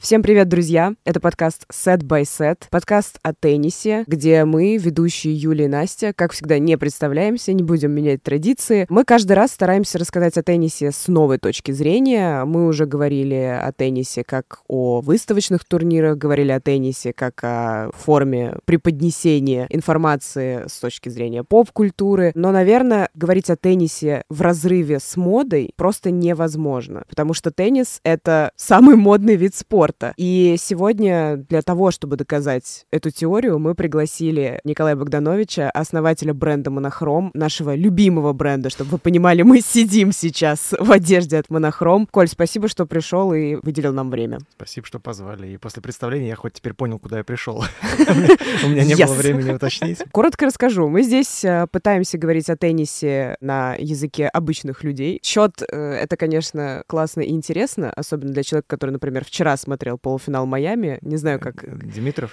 Всем привет, друзья! Это подкаст Set by Set, подкаст о теннисе, где мы, ведущие Юлия и Настя, как всегда, не представляемся, не будем менять традиции. Мы каждый раз стараемся рассказать о теннисе с новой точки зрения. Мы уже говорили о теннисе как о выставочных турнирах, говорили о теннисе как о форме преподнесения информации с точки зрения поп-культуры. Но, наверное, говорить о теннисе в разрыве с модой просто невозможно, потому что теннис — это самый модный вид спорта. И сегодня для того, чтобы доказать эту теорию, мы пригласили Николая Богдановича, основателя бренда Монохром, нашего любимого бренда. Чтобы вы понимали, мы сидим сейчас в одежде от Монохром. Коль, спасибо, что пришел и выделил нам время. Спасибо, что позвали. И после представления я хоть теперь понял, куда я пришел. У меня не было времени уточнить. Коротко расскажу. Мы здесь пытаемся говорить о теннисе на языке обычных людей. Счет — это, конечно, классно и интересно, особенно для человека, который, например, вчера смотрел полуфинал Майами. Не знаю, как... Димитров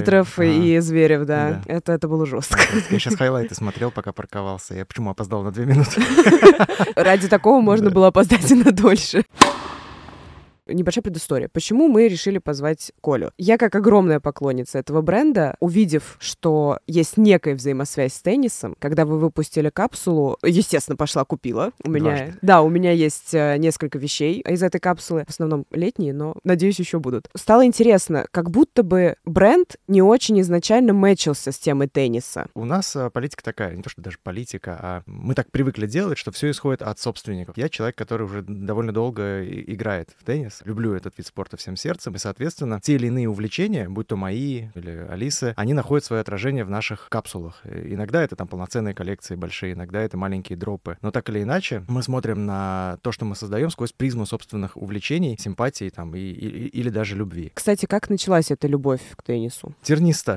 и Зверев, да. Это было жестко. Я сейчас хайлайты смотрел, пока парковался. Я почему опоздал на 2 минуты? Ради такого можно было опоздать и на дольше. Небольшая предыстория. Почему мы решили позвать Колю? Я, как огромная поклонница этого бренда, увидев, что есть некая взаимосвязь с теннисом, когда вы выпустили капсулу, естественно, пошла купила. У меня есть несколько вещей из этой капсулы, в основном летние, но, надеюсь, еще будут. Стало интересно, как будто бы бренд не очень изначально мэчился с темой тенниса. У нас политика такая, не то что даже политика, а мы так привыкли делать, что все исходит от собственников. Я человек, который уже довольно долго играет в теннис. Люблю этот вид спорта всем сердцем, и, соответственно, те или иные увлечения, будь то мои или Алисы, они находят свое отражение в наших капсулах. Иногда это там полноценные коллекции большие, иногда это маленькие дропы. Но так или иначе, мы смотрим на то, что мы создаем, сквозь призму собственных увлечений, симпатий там, или даже любви. Кстати, как началась эта любовь к теннису? Тернисто.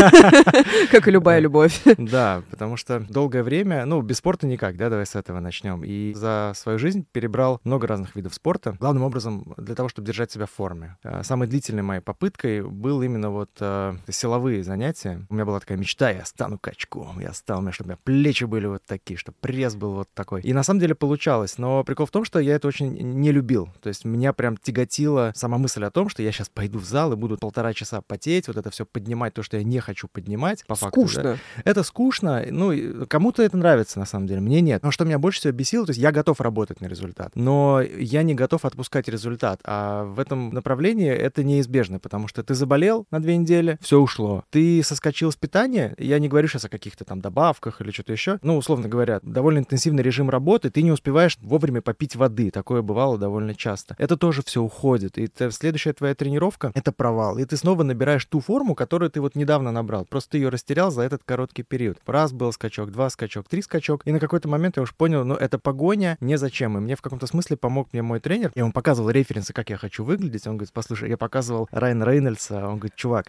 Как и любая любовь. Да, потому что долгое время, без спорта никак, да, давай с этого начнем. И за свою жизнь перебрал много разных видов спорта. Главным образом для того, чтобы держать себя в форме. Самой длительной моей попыткой был именно силовые занятия. У меня была такая мечта: я стану качком, чтобы у меня плечи были вот такие, чтобы пресс был вот такой. И на самом деле получалось, но прикол в том, что я это очень не любил. То есть меня прям тяготила сама мысль о том, что я сейчас пойду в зал и буду 1,5 часа потеть, вот это все поднимать, то, что я не хочу поднимать. По факту, скучно. Да. Это скучно, кому-то это нравится на самом деле, мне нет. Но что меня больше всего бесило, то есть я готов работать на результат, но я не готов отпускать результат. А в этом направлении это неизбежно, потому что ты заболел на 2 недели, все ушло. Ты соскочил с питания, я не говорю сейчас о каких-то там добавках или что-то еще, условно говоря, довольно интенсивный режим работы, ты не успеваешь вовремя попить воды, такое бывало довольно часто. Это тоже все уходит, и следующая твоя тренировка — это провал, и ты снова набираешь ту форму, которую ты недавно набрал, просто ты ее растерял за этот короткий период. Раз был скачок, 2 скачок, 3 скачок, и на какой-то момент я уж понял, это погоня незачем, и мне в каком-то смысле помог мне мой тренер, и он показывал референсы, как я хочу выглядеть. Он говорит: послушай, я показывал Райана Рейнольдса, он говорит: чувак,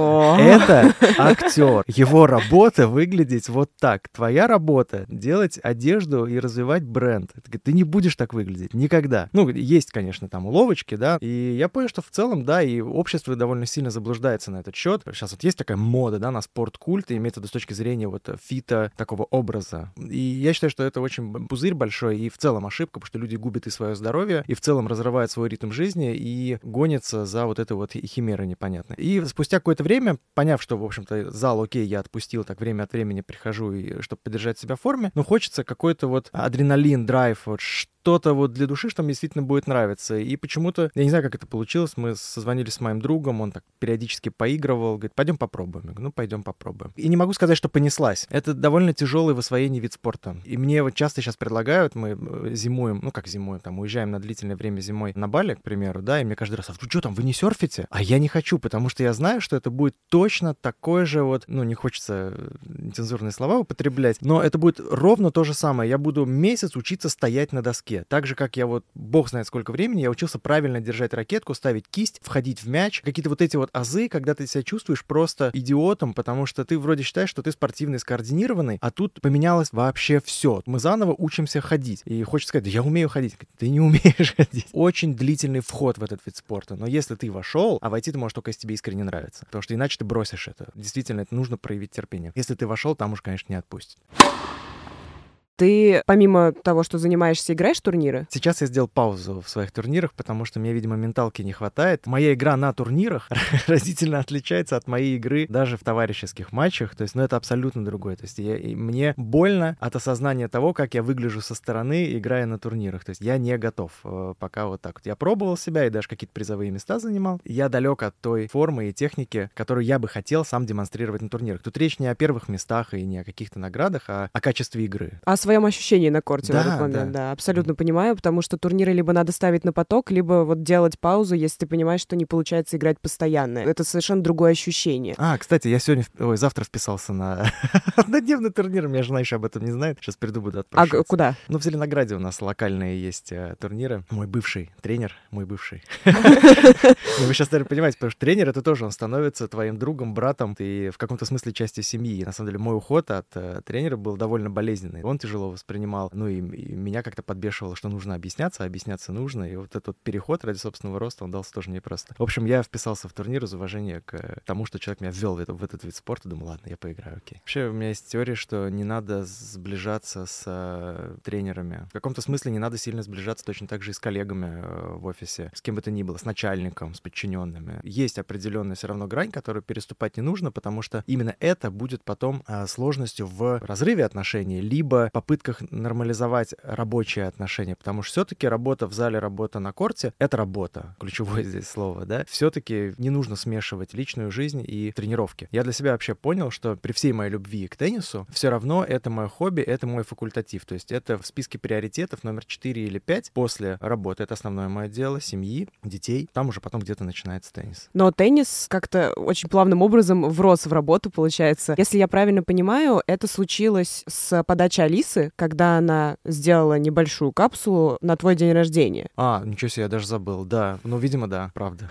это актер, его работа выглядеть вот так, твоя работа — делать одежду и развивать бренд. Ты не будешь так выглядеть никогда. Есть, конечно, там уловочки, да, и я понял, что в целом, да, и общество довольно сильно заблуждается на этот счет. Сейчас есть такая мода, да, на спорт-культ, и имеется с точки зрения фита, такого образа. И я считаю, что это очень пузырь большой и в целом ошибка, потому что люди губят и свое здоровье, и в целом разрывают свой ритм жизни и гонятся за этой химерой непонятной. И спустя какое-то время, поняв, что, в общем-то, зал, окей, я отпустил, так время от времени прихожу, чтобы поддержать себя в форме, но хочется какой-то адреналин, драйв, что-то для души, что мне действительно будет нравиться. И почему-то, я не знаю, как это получилось, мы созвонились с моим другом, он так периодически поигрывал, говорит: пойдем попробуем. Я говорю: пойдем попробуем. И не могу сказать, что понеслась. Это довольно тяжелый в освоении вид спорта. И мне часто сейчас предлагают, мы зимуем, уезжаем на длительное время зимой на Бали, к примеру, да, и мне каждый раз: вы что там, вы не серфите? А я не хочу, потому что я знаю, что это будет точно такое же не хочется нецензурные слова употреблять, но это будет ровно то же самое. Я буду месяц учиться стоять на доске. Так же, как я бог знает сколько времени, я учился правильно держать ракетку, ставить кисть, входить в мяч. Какие-то эти азы, когда ты себя чувствуешь просто идиотом, потому что ты вроде считаешь, что ты спортивный, скоординированный, а тут поменялось вообще все. Мы заново учимся ходить. И хочется сказать: да я умею ходить. Ты не умеешь ходить. Очень длительный вход в этот вид спорта. Но если ты вошел, а войти ты можешь только, если тебе искренне нравится. Потому что иначе ты бросишь это. Действительно, это нужно проявить терпение. Если ты вошел, там уж, конечно, не отпустит. Ты, помимо того, что занимаешься, играешь в турниры? Сейчас я сделал паузу в своих турнирах, потому что мне, видимо, менталки не хватает. Моя игра на турнирах разительно отличается от моей игры даже в товарищеских матчах. То есть, ну, это абсолютно другое. То есть, мне больно от осознания того, как я выгляжу со стороны, играя на турнирах. То есть, я не готов пока вот так вот. Я пробовал себя и даже какие-то призовые места занимал. Я далек от той формы и техники, которую я бы хотел сам демонстрировать на турнирах. Тут речь не о первых местах и не о каких-то наградах, а о качестве игры. О своем ощущении на корте в этот момент, да, абсолютно понимаю, потому что турниры либо надо ставить на поток, либо вот делать паузу, если ты понимаешь, что не получается играть постоянно. Это совершенно другое ощущение. Кстати, я завтра вписался на однодневный турнир, меня жена еще об этом не знает, сейчас приду, буду отпрашиваться. А куда? Ну, в Зеленограде у нас локальные есть турниры. Мой бывший тренер, мой бывший. Вы сейчас, наверное, понимаете, потому что тренер — это тоже, он становится твоим другом, братом, ты в каком-то смысле частью семьи. И, на самом деле, мой уход от тренера был довольно болезненный. Он тяжело воспринимал, ну и меня как-то подбешивало, что нужно объясняться нужно. И вот этот вот переход ради собственного роста, он дался тоже непросто. В общем, я вписался в турнир из уважения к тому, что человек меня ввел в этот вид спорта. Думаю, ладно, я поиграю, окей. Вообще, у меня есть теория, что не надо сближаться с тренерами. В каком-то смысле не надо сильно сближаться точно так же и с коллегами в офисе, с кем бы то ни было, с начальником, с подчиненными. Есть определенная все равно грань, которую переступать не нужно, потому что именно это будет потом сложностью в разрыве отношений, либо попытках нормализовать рабочие отношения, потому что все-таки работа в зале, работа на корте — это работа, ключевое здесь слово, да. Все-таки не нужно смешивать личную жизнь и тренировки. Я для себя вообще понял, что при всей моей любви к теннису, все равно это мое хобби, это мой факультатив, то есть это в списке приоритетов номер 4 или 5 после работы. Это основное мое дело, семьи, детей. Там уже потом где-то начинается теннис. Но теннис как-то очень плавным образом врос в работу, получается. Если я правильно понимаю, это случилось с подачи Алисы, когда она сделала небольшую капсулу на твой день рождения. Ничего себе, я даже забыл. Да, ну, видимо, да, правда.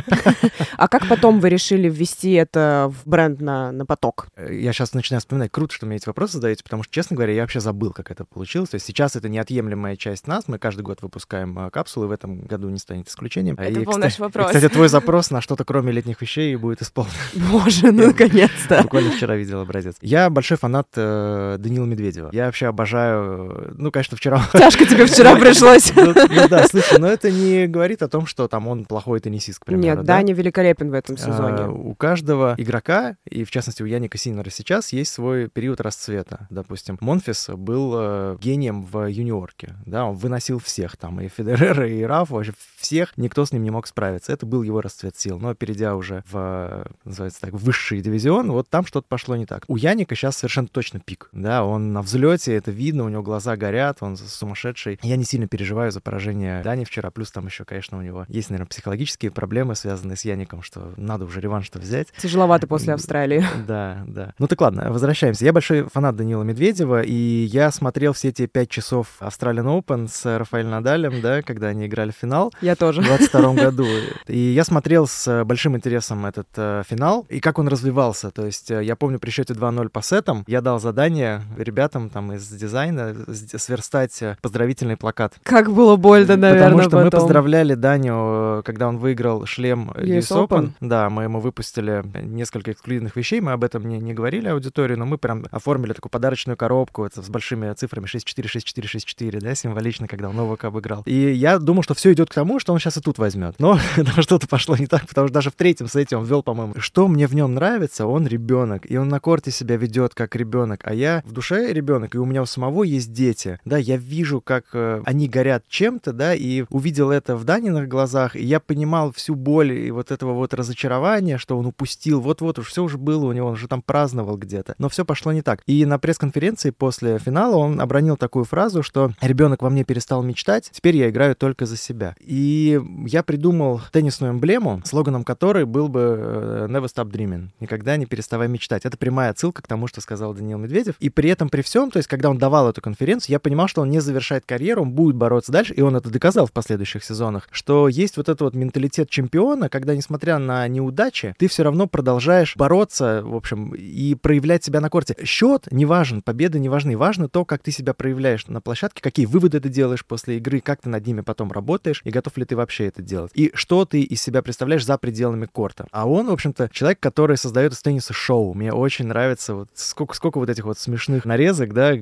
А как потом вы решили ввести это в бренд на поток? Я сейчас начинаю вспоминать. Круто, что мне эти вопросы задаете, потому что, честно говоря, я вообще забыл, как это получилось. То есть сейчас это неотъемлемая часть нас. Мы каждый год выпускаем капсулы, в этом году не станет исключением. Это был наш вопрос. Кстати, твой запрос на что-то кроме летних вещей будет исполнен. Боже, ну наконец-то. Буквально вчера видел образец. Я большой фанат Данила Медведева. Я вообще обожаю... Ну, конечно, вчера... Тяжко тебе вчера пришлось. Ну да, слушай, но это не говорит о том, что там он плохой теннисист, к примеру. Нет, Даня великолепен в этом сезоне. У каждого игрока, и в частности у Яника Синнера сейчас, есть свой период расцвета. Допустим, Монфис был гением в юниорке. Да, он выносил всех там, и Федерера, и Рафа, вообще всех, никто с ним не мог справиться. Это был его расцвет сил. Но перейдя уже в, называется так, высший дивизион, вот там что-то пошло не так. У Яника сейчас совершенно точно пик. Да, он на взлете, это видно, у него глаза горят, он сумасшедший. Я не сильно переживаю за поражение Дани вчера, плюс там еще, конечно, у него есть, наверное, психологические проблемы, связанные с Яником, что надо уже реванш-то взять. Тяжеловато после Австралии. Да. Ну так ладно, возвращаемся. Я большой фанат Данила Медведева, и я смотрел все эти 5 часов Australian Open с Рафаэлем Надалем, да, когда они играли в финал. Я тоже. В 22 году. И я смотрел с большим интересом этот финал, и как он развивался. То есть я помню, при счете 2-0 по сетам я дал задание ребятам там из дизайна сверстать поздравительный плакат. Как было больно, наверное, потому что потом. Мы поздравляли Даню, когда он выиграл шлем US Open. Да, мы ему выпустили несколько эксклюзивных вещей, мы об этом не говорили аудитории, но мы прям оформили такую подарочную коробку с большими цифрами 6-4-6-4-6-4, да, символично, когда он Новака обыграл. И я думал, что все идет к тому, что он сейчас и тут возьмет. Но что-то пошло не так, потому что даже в третьем сете он ввел, по-моему. Что мне в нем нравится, он ребенок, и он на корте себя ведет как ребенок, а я в душе ребенок, и у меня у самого есть дети. Да, я вижу, как они горят чем-то, да, и увидел это в Даниных глазах, и я понимал всю боль и вот этого вот разочарования, что он упустил, вот-вот уж все уже было у него, он уже там праздновал где-то, но все пошло не так. И на пресс-конференции после финала он обронил такую фразу, что ребенок во мне перестал мечтать, теперь я играю только за себя. И я придумал теннисную эмблему, слоганом которой был бы Never Stop Dreaming, никогда не переставай мечтать. Это прямая отсылка к тому, что сказал Даниил Медведев. И при этом, при всем, то есть когда он давал эту конференцию, я понимал, что он не завершает карьеру, он будет бороться дальше, и он это доказал в последующих сезонах, что есть вот этот вот менталитет чемпиона, когда, несмотря на неудачи, ты все равно продолжаешь бороться, в общем, и проявлять себя на корте. Счет не важен, победы не важны, важно то, как ты себя проявляешь на площадке, какие выводы ты делаешь после игры, как ты над ними потом работаешь, и готов ли ты вообще это делать, и что ты из себя представляешь за пределами корта. А он, в общем-то, человек, который создает из тенниса шоу. Мне очень нравится вот сколько вот этих вот смешных нарезок, да,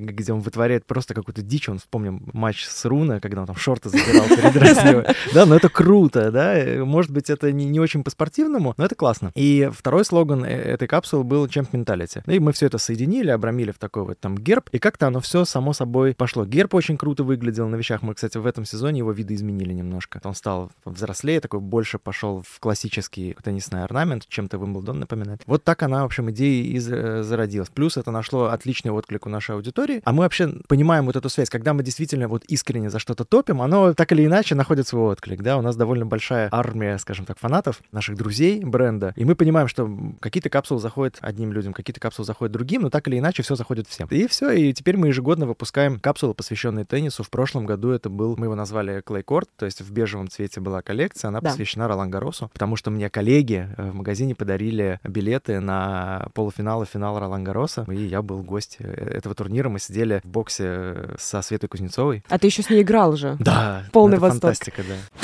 где он вытворяет просто какую-то дичь. Он, вспомним матч с Руна, когда он там шорты забирал, передразнивая. Да, но это круто, да. Может быть, это не очень по-спортивному, но это классно. И второй слоган этой капсулы был Champ Mentality. И мы все это соединили, обрамили в такой вот там герб, и как-то оно все само собой пошло. Герб очень круто выглядел на вещах. Мы, кстати, в этом сезоне его видоизменили немножко. Он стал взрослее, такой больше пошел в классический теннисный орнамент, чем-то Уимблдон напоминает. Вот так она, в общем, идея и зародилась. Плюс это нашло отличный отклик у нашей аудитории. А мы вообще понимаем вот эту связь. Когда мы действительно вот искренне за что-то топим, оно так или иначе находит свой отклик, да. У нас довольно большая армия, скажем так, фанатов, наших друзей бренда. И мы понимаем, что какие-то капсулы заходят одним людям, какие-то капсулы заходят другим, но так или иначе все заходит всем. И все, и теперь мы ежегодно выпускаем капсулы, посвященные теннису. В прошлом году это был, мы его назвали Clay Court, то есть в бежевом цвете была коллекция, она посвящена Ролан Гарросу, потому что мне коллеги в магазине подарили билеты на полуфинал и финал Ролан Гарроса, и я был гость этого турнира, мы сидели в боксе со Светой Кузнецовой. А ты еще с ней играл же? Да. Полный это восторг. Фантастика, да.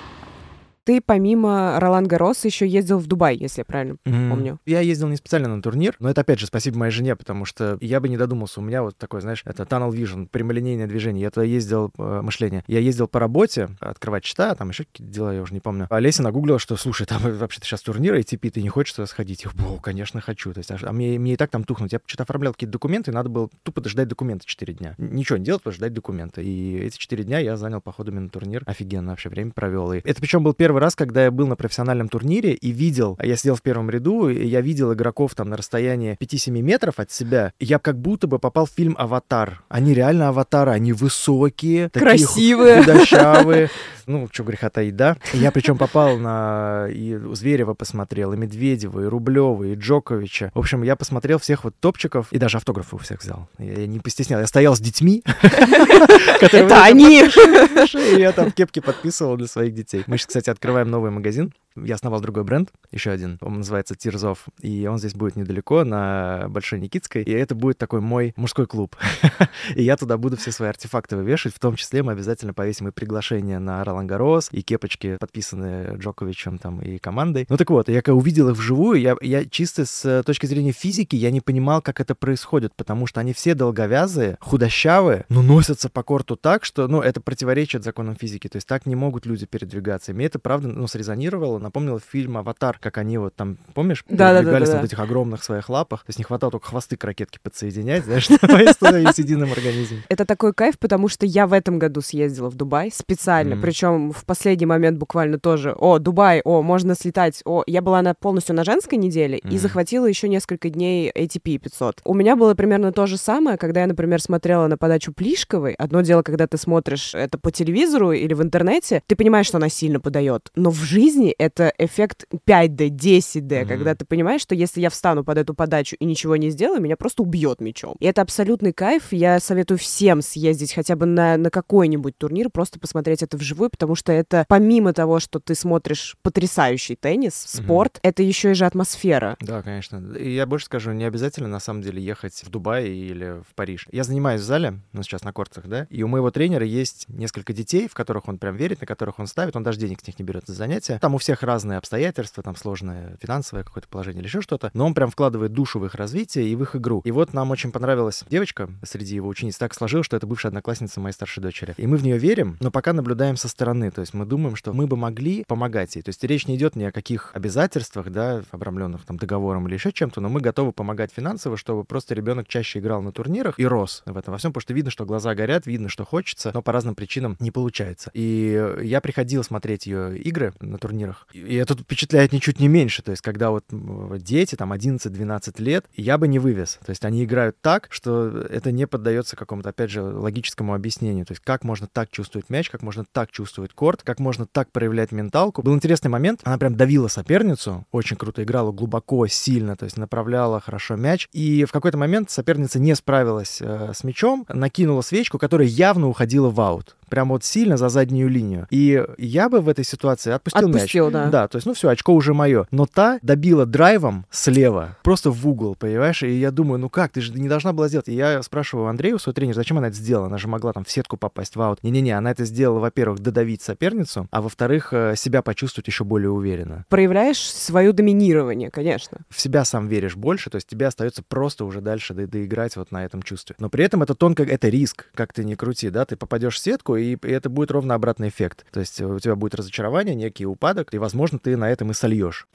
Ты помимо Ролан Гарроса еще ездил в Дубай, если я правильно помню. Я ездил не специально на турнир, но это, опять же, спасибо моей жене, потому что я бы не додумался. У меня вот такой, знаешь, это tunnel vision, прямолинейное движение. Я туда ездил, мышление. Я ездил по работе, открывать счета, там еще какие-то дела, я уже не помню. А Леся нагуглила, что, слушай, там вообще-то сейчас турнир ATP, ты не хочешь туда сходить? Я говорю, конечно, хочу. То есть, мне и так там тухнуть. Я что-то оформлял какие-то документы, и надо было тупо дождать документы 4 дня. Ничего не делать, просто ждать документы. И эти 4 дня я занял походами на турнир. Офигенно вообще время провел. И это причем был первый раз, когда я был на профессиональном турнире и видел, я сидел в первом ряду, и я видел игроков там на расстоянии 5-7 метров от себя, и я как будто бы попал в фильм «Аватар». Они реально аватары, они высокие, красивые, такие худощавые. Ну, что греха таить, да? Я причем попал на... И Зверева посмотрел, и Медведева, и Рублева, и Джоковича. В общем, я посмотрел всех вот топчиков, и даже автографы у всех взял. Я не постеснялся. Я стоял с детьми. Это они! И я там кепки подписывал для своих детей. Мы сейчас, кстати, открываем новый магазин. Я основал другой бренд, еще один. Он называется Tears Off. И он здесь будет недалеко, на Большой Никитской. И это будет такой мой мужской клуб. И я туда буду все свои артефакты вывешивать. В том числе мы обязательно повесим и приглашение на Ролан Гаррос, и кепочки, подписанные Джоковичем там и командой. Ну так вот, я когда увидел их вживую, я чисто с точки зрения физики, я не понимал, как это происходит, потому что они все долговязые, худощавые, но носятся по корту так, что, ну, это противоречит законам физики. То есть так не могут люди передвигаться. И мне это, правда, ну, срезонировало. Напомнил фильм «Аватар», как они вот там, помнишь, передвигались на вот этих огромных своих лапах. То есть не хватало только хвосты к ракетке подсоединять, знаешь, с единым организмом. Это такой кайф, потому что я в этом году съездила в Дубай специально, причем в последний момент буквально тоже. О, Дубай, можно слетать. Я была полностью на женской неделе и захватила еще несколько дней ATP 500. У меня было примерно то же самое, когда я, например, смотрела на подачу Плишковой. Одно дело, когда ты смотришь это по телевизору или в интернете, ты понимаешь, что она сильно подает. Но в жизни это эффект 5D, 10D, когда ты понимаешь, что если я встану под эту подачу и ничего не сделаю, меня просто убьет мячом. И это абсолютный кайф. Я советую всем съездить хотя бы на какой-нибудь турнир, просто посмотреть это вживую, потому что это помимо того, что ты смотришь потрясающий теннис, спорт, это еще и же атмосфера. Да, конечно. И я больше скажу, не обязательно на самом деле ехать в Дубай или в Париж. Я занимаюсь в зале, ну сейчас на кортах, да, и у моего тренера есть несколько детей, в которых он прям верит, на которых он ставит, он даже денег с них не берет за занятия. Там у всех разные обстоятельства, там сложное финансовое какое-то положение или еще что-то, но он прям вкладывает душу в их развитие и в их игру. И вот нам очень понравилась девочка среди его учениц. Так сложилось, что это бывшая одноклассница моей старшей дочери. И мы в нее верим, но пока наблюдаем со стороны. То есть мы думаем, что мы бы могли помогать ей. То есть речь не идет ни о каких обязательствах, да, обрамленных там договором или еще чем-то, но мы готовы помогать финансово, чтобы просто ребенок чаще играл на турнирах и рос в этом во всем, потому что видно, что глаза горят, видно, что хочется, но по разным причинам не получается. И я приходил смотреть ее игры на турнирах, и это впечатляет ничуть не меньше. То есть когда вот дети, там, 11-12 лет, я бы не вывез. То есть они играют так, что это не поддается какому-то, опять же, логическому объяснению. То есть как можно так чувствовать мяч, как можно так чувствовать корт, как можно так проявлять менталку. Был интересный момент, она прям давила соперницу, очень круто играла, глубоко, сильно, то есть направляла хорошо мяч. И в какой-то момент соперница не справилась с мячом, накинула свечку, которая явно уходила в аут. прям вот сильно за заднюю линию. И я бы в этой ситуации отпустил мяч. Да. Да, то есть, ну все, очко уже мое. Но та добила драйвом слева, просто в угол, понимаешь? И я думаю, ну как, ты же не должна была сделать. И я спрашиваю Андрею, свой тренер, зачем она это сделала? Она же могла там в сетку попасть, в аут. Не-не-не, она это сделала, во-первых, додавить соперницу, а во-вторых, себя почувствовать еще более уверенно. Проявляешь свое доминирование, конечно. В себя сам веришь больше, то есть тебе остается просто уже дальше доиграть вот на этом чувстве. Но при этом это тонко, это риск, как ты ни крути, да, ты попадешь в сетку, и это будет ровно обратный эффект. То есть у тебя будет разочарование, некий упадок, и, возможно, ты на этом и сольешь.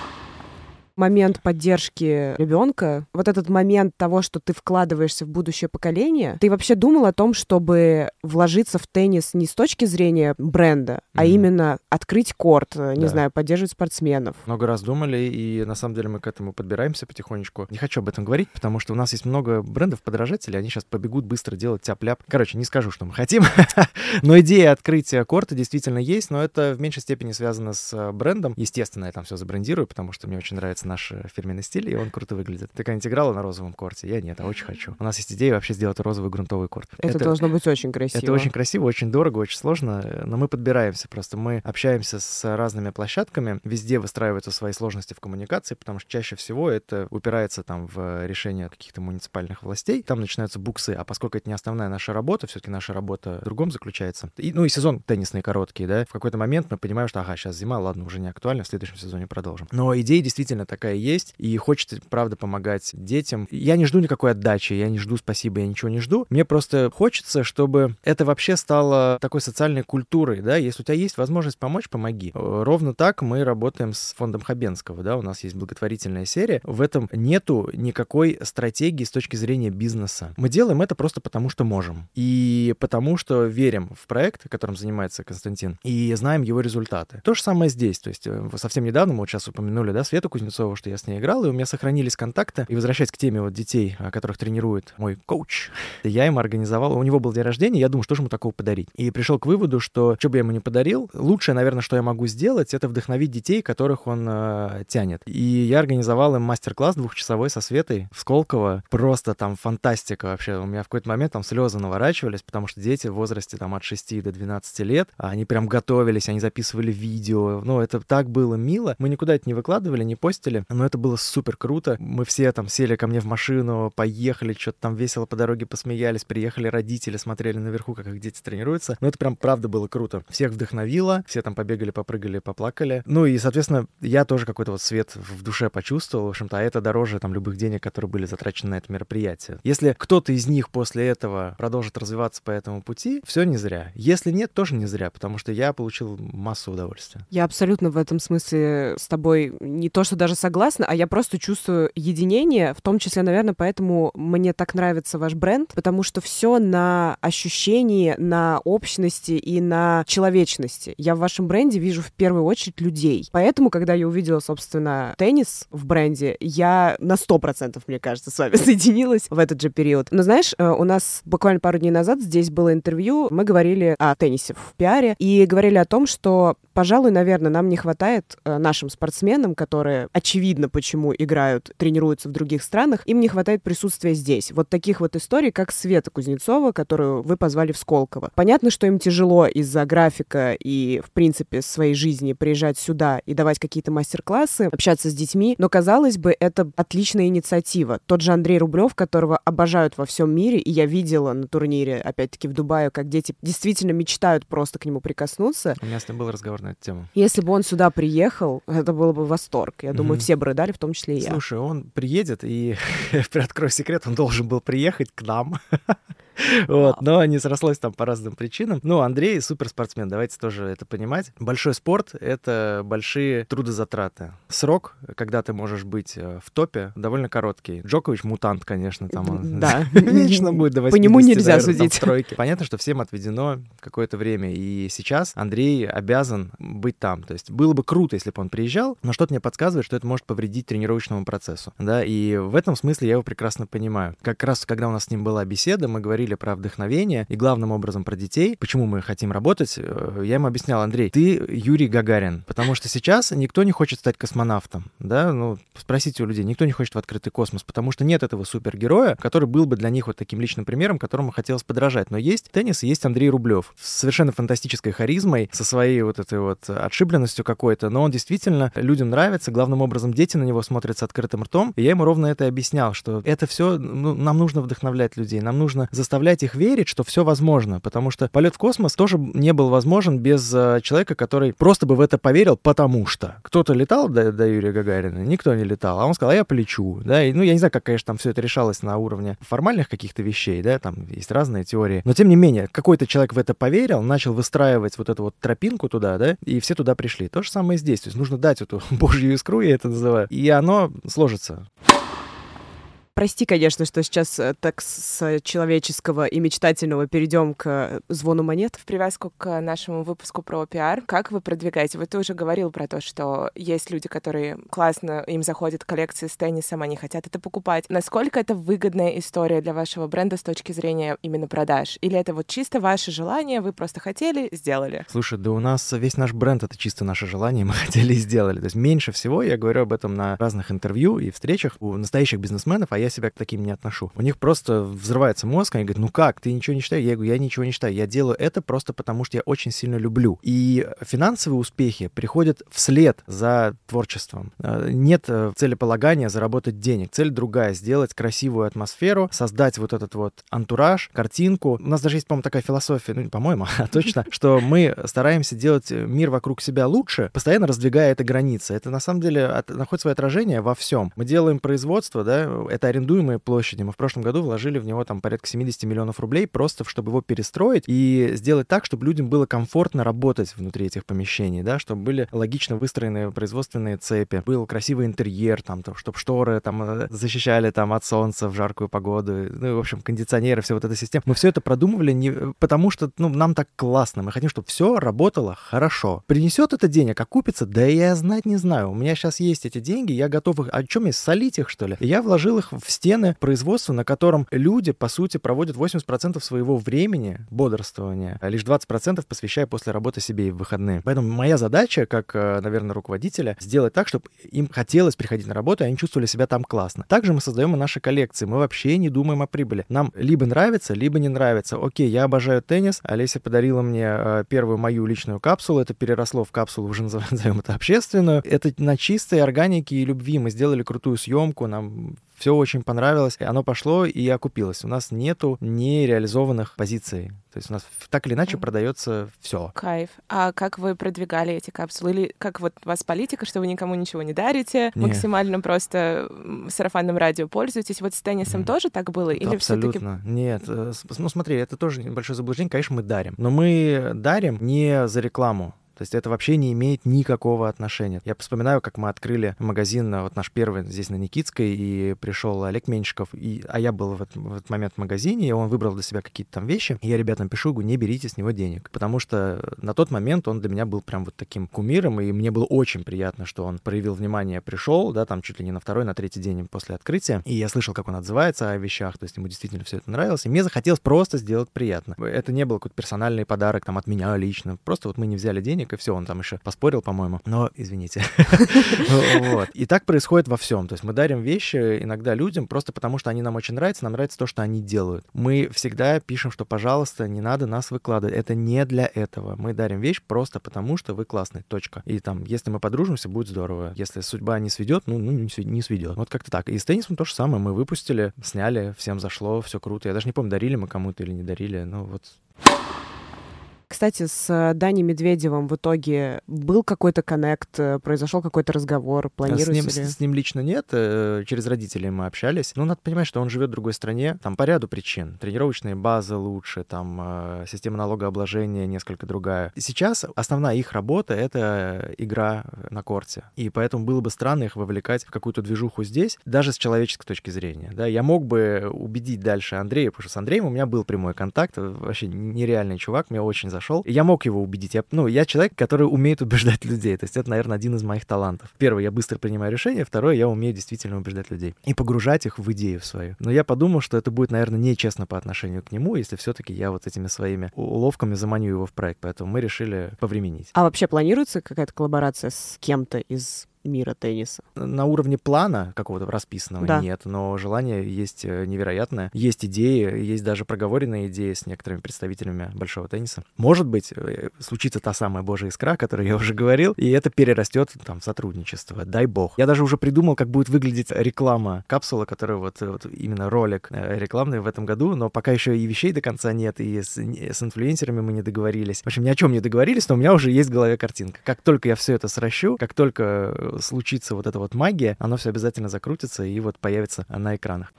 Момент поддержки ребенка, вот этот момент того, что ты вкладываешься в будущее поколение, ты вообще думал о том, чтобы вложиться в теннис не с точки зрения бренда, а именно открыть корт, не знаю, поддерживать спортсменов? Много раз думали, и на самом деле мы к этому подбираемся потихонечку. Не хочу об этом говорить, потому что у нас есть много брендов-подражателей, они сейчас побегут быстро делать тяп-ляп. Короче, не скажу, что мы хотим, но идея открытия корта действительно есть, но это в меньшей степени связано с брендом. Естественно, я там все забрендирую, потому что мне очень нравится наш фирменный стиль, и он круто выглядит. Ты когда-нибудь играла на розовом корте? Я нет, а очень хочу. У нас есть идея вообще сделать розовый грунтовый корт. Это должно быть очень красиво. Это очень красиво, очень дорого, очень сложно, но мы подбираемся просто. Мы общаемся с разными площадками, везде выстраиваются свои сложности в коммуникации, потому что чаще всего это упирается там в решение каких-то муниципальных властей, там начинаются буксы, а поскольку это не основная наша работа, все-таки наша работа в другом заключается. И сезон теннисный короткий, да, в какой-то момент мы понимаем, что ага, сейчас зима, ладно, уже не актуально, в следующем сезоне продолжим. Но идея действительно такая есть, и хочется, правда, помогать детям. Я не жду никакой отдачи, я не жду спасибо, я ничего не жду. Мне просто хочется, чтобы это вообще стало такой социальной культурой, да, если у тебя есть возможность помочь, помоги. Ровно так мы работаем с фондом Хабенского, да, у нас есть благотворительная серия, в этом нету никакой стратегии с точки зрения бизнеса. Мы делаем это просто потому, что можем, и потому, что верим в проект, которым занимается Константин, и знаем его результаты. То же самое здесь, то есть совсем недавно, мы вот сейчас упомянули, да, Свету Кузнецову, что я с ней играл, и у меня сохранились контакты. И возвращаясь к теме вот детей, которых тренирует мой коуч, я ему организовал, у него был день рождения, я думаю, что же ему такого подарить. И пришел к выводу, что бы я ему не подарил, лучшее, наверное, что я могу сделать, это вдохновить детей, которых он тянет. И я организовал им мастер-класс 2-часовой со Светой в Сколково. Просто там фантастика вообще. У меня в какой-то момент там слезы наворачивались, потому что дети в возрасте там от 6 до 12 лет, они прям готовились, они записывали видео. Ну, это так было мило. Мы никуда это не выкладывали, не постили, но это было супер круто. Мы все там сели ко мне в машину, поехали, что-то там весело по дороге посмеялись, приехали родители, смотрели наверху, как их дети тренируются. Но это прям правда было круто. Всех вдохновило, все там побегали, попрыгали, поплакали. Ну и, соответственно, я тоже какой-то вот свет в душе почувствовал, в общем-то, а это дороже там любых денег, которые были затрачены на это мероприятие. Если кто-то из них после этого продолжит развиваться по этому пути, все не зря. Если нет, тоже не зря, потому что я получил массу удовольствия. Я абсолютно в этом смысле с тобой не то, что даже согласна, а я просто чувствую единение, в том числе, наверное, поэтому мне так нравится ваш бренд, потому что все на ощущении, на общности и на человечности. Я в вашем бренде вижу в первую очередь людей. Поэтому, когда я увидела, собственно, теннис в бренде, я на 100%, мне кажется, с вами соединилась в этот же период. Но знаешь, у нас буквально пару дней назад здесь было интервью, мы говорили о теннисе в пиаре и говорили о том, что, пожалуй, наверное, нам не хватает нашим спортсменам, которые, очевидно, почему играют, тренируются в других странах, им не хватает присутствия здесь. Вот таких вот историй, как Света Кузнецова, которую вы позвали в Сколково. Понятно, что им тяжело из-за графика и, в принципе, своей жизни приезжать сюда и давать какие-то мастер-классы, общаться с детьми, но, казалось бы, это отличная инициатива. Тот же Андрей Рублев, которого обожают во всем мире, и я видела на турнире, опять-таки, в Дубае, как дети действительно мечтают просто к нему прикоснуться. У меня с ним был разговор на эту тему. Если бы он сюда приехал, это было бы восторг. Я думаю, все бы рыдали, в том числе и я. Слушай, он приедет, и, приоткрою секрет, он должен был приехать к нам. Вот, но не срослось там по разным причинам. Ну, Андрей суперспортсмен, давайте тоже это понимать. Большой спорт — это большие трудозатраты. Срок, когда ты можешь быть в топе, довольно короткий. Джокович мутант, конечно, там он да. вечно будет до 80, по нему нельзя наверное, судить. в тройке. Понятно, что всем отведено какое-то время, и сейчас Андрей обязан быть там. То есть было бы круто, если бы он приезжал, но что-то мне подсказывает, что это может повредить тренировочному процессу. Да, и в этом смысле я его прекрасно понимаю. Как раз, когда у нас с ним была беседа, мы говорили, говорили про вдохновение и главным образом про детей, почему мы хотим работать, я ему объяснял: Андрей, ты Юрий Гагарин, потому что сейчас никто не хочет стать космонавтом, да, ну, спросите у людей, никто не хочет в открытый космос, потому что нет этого супергероя, который был бы для них вот таким личным примером, которому хотелось подражать. Но есть теннис и есть Андрей Рублев с совершенно фантастической харизмой, со своей вот этой вот отшибленностью какой-то, но он действительно людям нравится, главным образом дети на него смотрят с открытым ртом, и я ему ровно это объяснял, что это все, ну, нам нужно вдохновлять людей, нам нужно заставлять их верить, что все возможно, потому что полет в космос тоже не был возможен без человека, который просто бы в это поверил, потому что кто-то летал до Юрия Гагарина, никто не летал, а он сказал: а я полечу, да, и, ну, я не знаю, как, конечно, там все это решалось на уровне формальных каких-то вещей, да, там есть разные теории, но тем не менее, какой-то человек в это поверил, начал выстраивать вот эту вот тропинку туда, да, и все туда пришли. То же самое и здесь, то есть нужно дать эту божью искру, я это называю, и оно сложится. Прости, конечно, что сейчас так с человеческого и мечтательного перейдем к звону монет. В привязку к нашему выпуску про пиар, как вы продвигаете? Вот ты уже говорил про то, что есть люди, которые классно, им заходят коллекции с теннисом, они хотят это покупать. Насколько это выгодная история для вашего бренда с точки зрения именно продаж? Или это вот чисто ваше желание, вы просто хотели, сделали? Слушай, да у нас весь наш бренд — это чисто наше желание, мы хотели и сделали. То есть меньше всего, я говорю об этом на разных интервью и встречах у настоящих бизнесменов, а я себя к таким не отношу. У них просто взрывается мозг, они говорят: ну как, ты ничего не считаешь? Я говорю: я ничего не считаю, я делаю это просто потому, что я очень сильно люблю. И финансовые успехи приходят вслед за творчеством. Нет целеполагания заработать денег. Цель другая — сделать красивую атмосферу, создать вот этот вот антураж, картинку. У нас даже есть, по-моему, такая философия, ну, не по-моему, а точно, что мы стараемся делать мир вокруг себя лучше, постоянно раздвигая эти границы. Это, на самом деле, находит свое отражение во всем. Мы делаем производство, да, это арендуемые площади. Мы в прошлом году вложили в него там порядка 70 миллионов рублей, просто чтобы его перестроить и сделать так, чтобы людям было комфортно работать внутри этих помещений, да, чтобы были логично выстроены производственные цепи, был красивый интерьер, там, чтобы шторы там защищали там от солнца в жаркую погоду, ну и, в общем, кондиционеры, все вот эта система. Мы все это продумывали не потому, что, ну, нам так классно. Мы хотим, чтобы все работало хорошо. Принесет это денег, окупится? Да я знать не знаю. У меня сейчас есть эти деньги, я готов их... О чем я, солить их, что ли? И я вложил их в стены производства, на котором люди, по сути, проводят 80% своего времени бодрствования, а лишь 20% посвящая после работы себе и в выходные. Поэтому моя задача, как, наверное, руководителя, сделать так, чтобы им хотелось приходить на работу, и они чувствовали себя там классно. Также мы создаем и наши коллекции. Мы вообще не думаем о прибыли. Нам либо нравится, либо не нравится. Окей, я обожаю теннис. Олеся подарила мне первую мою личную капсулу. Это переросло в капсулу, уже назовем это общественную. Это на чистой органике и любви. Мы сделали крутую съемку, нам все очень понравилось, и оно пошло и окупилось. У нас нету нереализованных позиций. То есть у нас так или иначе продается все. Кайф. А как вы продвигали эти капсулы? Или как вот у вас политика, что вы никому ничего не дарите, максимально просто сарафанным радио пользуетесь? Вот с теннисом тоже так было? Или абсолютно. Нет. Ну смотри, это тоже небольшое заблуждение. Конечно, мы дарим. Но мы дарим не за рекламу. То есть это вообще не имеет никакого отношения. Я вспоминаю, как мы открыли магазин, вот наш первый здесь на Никитской, и пришел Олег Меньшиков, а я был в этот момент в магазине, и он выбрал для себя какие-то там вещи, и я ребятам пишу, говорю: не берите с него денег, потому что на тот момент он для меня был прям вот таким кумиром, и мне было очень приятно, что он проявил внимание, пришел, да, там чуть ли не на второй, на третий день после открытия, и я слышал, как он отзывается о вещах, то есть ему действительно все это нравилось, и мне захотелось просто сделать приятно. Это не был какой-то персональный подарок там от меня лично, просто вот мы не взяли денег, и все, он там еще поспорил, по-моему, но извините. И так происходит во всем. То есть мы дарим вещи иногда людям просто потому, что они нам очень нравятся, нам нравится то, что они делают. Мы всегда пишем, что, пожалуйста, не надо нас выкладывать. Это не для этого. Мы дарим вещь просто потому, что вы классный. Точка. И там, если мы подружимся, будет здорово. Если судьба не сведет, ну не сведет. Вот как-то так. И с теннисом то же самое. Мы выпустили, сняли, всем зашло, все круто. Я даже не помню, дарили мы кому-то или не дарили. Ну вот. Кстати, с Даней Медведевым в итоге был какой-то коннект, произошел какой-то разговор, планируете ли? С ним лично нет, через родителей мы общались. Но надо понимать, что он живет в другой стране, там по ряду причин. Тренировочные базы лучше, там система налогообложения несколько другая. Сейчас основная их работа — это игра на корте. И поэтому было бы странно их вовлекать в какую-то движуху здесь, даже с человеческой точки зрения. Да? Я мог бы убедить дальше Андрея, потому что с Андреем у меня был прямой контакт, вообще нереальный чувак, мне очень зашел. произошел. И я мог его убедить. Я человек, который умеет убеждать людей. То есть это, наверное, один из моих талантов. Первое, я быстро принимаю решения. Второе, я умею действительно убеждать людей. И погружать их в идею свою. Но я подумал, что это будет, наверное, нечестно по отношению к нему, если все-таки я вот этими своими уловками заманю его в проект. Поэтому мы решили повременить. А вообще планируется какая-то коллаборация с кем-то из мира тенниса? На уровне плана какого-то расписанного Да. нет, но желание есть невероятное. Есть идеи, есть даже проговоренные идеи с некоторыми представителями большого тенниса. Может быть, случится та самая божья искра, о которой я уже говорил, и это перерастет там в сотрудничество. Дай бог. Я даже уже придумал, как будет выглядеть реклама капсулы, которая вот именно ролик рекламный в этом году, но пока еще и вещей до конца нет, и с инфлюенсерами мы не договорились. В общем, ни о чем не договорились, но у меня уже есть в голове картинка. Как только я все это сращу, как только случится вот эта вот магия, оно все обязательно закрутится и вот появится на экранах.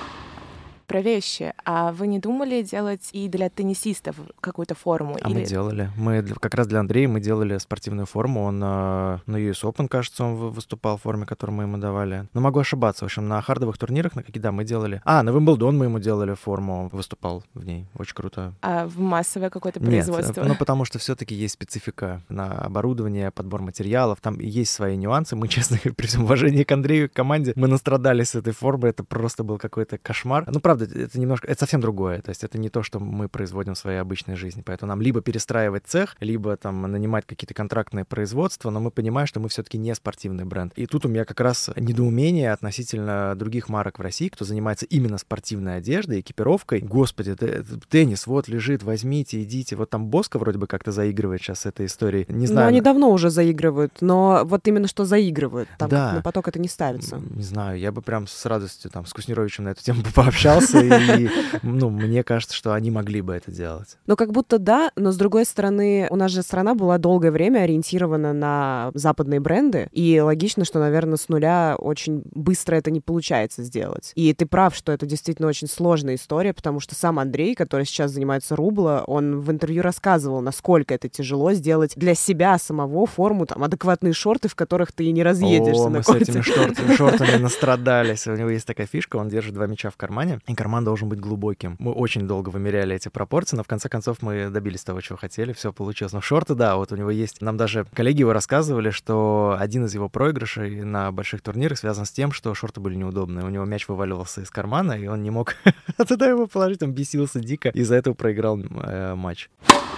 Про вещи. А вы не думали делать и для теннисистов какую-то форму? Мы делали. Как раз для Андрея мы делали спортивную форму. Он на US Open, кажется, он выступал в форме, которую мы ему давали. Но могу ошибаться. В общем, на хардовых турнирах, на какие, да, мы делали. На Вимблдон мы ему делали форму. Выступал в ней. Очень круто. А в массовое какое-то производство? Нет, потому что все-таки есть специфика на оборудование, подбор материалов. Там есть свои нюансы. Мы, честно, при всем уважении к Андрею, к команде, мы настрадались с этой формой. Это просто был какой-то кошмар. Правда, это совсем другое. То есть это не то, что мы производим в своей обычной жизни. Поэтому нам либо перестраивать цех, либо там нанимать какие-то контрактные производства, но мы понимаем, что мы все-таки не спортивный бренд. И тут у меня как раз недоумение относительно других марок в России, кто занимается именно спортивной одеждой, экипировкой. Господи, теннис вот лежит, возьмите, идите. Вот там Боско вроде бы как-то заигрывает сейчас с этой историей. Не знаю. Ну, они давно уже заигрывают, но вот именно что заигрывают. Там да. на поток это не ставится. Не знаю, я бы прям с радостью там с Куснировичем на эту тему пообщался, и мне кажется, что они могли бы это делать. Ну, как будто да, но с другой стороны, у нас же страна была долгое время ориентирована на западные бренды, и логично, что, наверное, с нуля очень быстро это не получается сделать. И ты прав, что это действительно очень сложная история, потому что сам Андрей, который сейчас занимается Рубло, он в интервью рассказывал, насколько это тяжело сделать для себя самого форму, там, адекватные шорты, в которых ты и не разъедешься на корте. Мы с этими шортами настрадались. У него есть такая фишка, он держит 2 мяча в кармане, и карман должен быть глубоким. Мы очень долго вымеряли эти пропорции, но в конце концов мы добились того, чего хотели, все получилось. Но шорты, да, вот у него есть... Нам даже коллеги его рассказывали, что один из его проигрышей на больших турнирах связан с тем, что шорты были неудобные. У него мяч вываливался из кармана, и он не мог туда его положить, он бесился дико, из-за этого проиграл матч.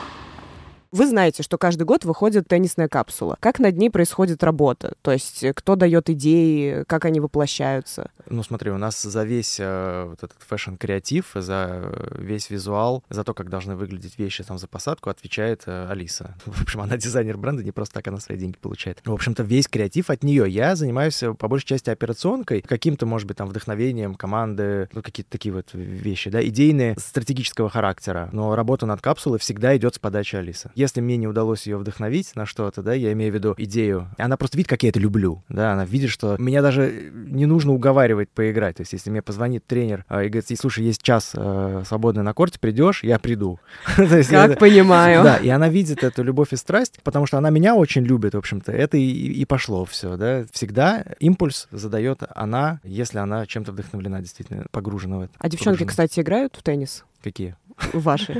Вы знаете, что каждый год выходит теннисная капсула. Как над ней происходит работа? То есть кто дает идеи, как они воплощаются? Ну, смотри, у нас за весь вот этот фэшн-креатив, за весь визуал, за то, как должны выглядеть вещи там за посадку, отвечает Алиса. В общем, она дизайнер бренда, не просто так она свои деньги получает. В общем-то, весь креатив от нее. Я занимаюсь по большей части операционкой, каким-то, может быть, там вдохновением команды, ну, какие-то такие вот вещи, да, идейные, стратегического характера. Но работа над капсулой всегда идет с подачи Алисы. Если мне не удалось ее вдохновить на что-то, да, я имею в виду идею, она просто видит, как я это люблю, да, она видит, что меня даже не нужно уговаривать поиграть. То есть, если мне позвонит тренер и говорит, слушай, есть час свободный на корте, придешь, я приду. Как понимаю. Да, и она видит эту любовь и страсть, потому что она меня очень любит, в общем-то, это и пошло все, да. Всегда импульс задает она, если она чем-то вдохновлена, действительно погружена в это. А девчонки, кстати, играют в теннис? Какие? Ваши.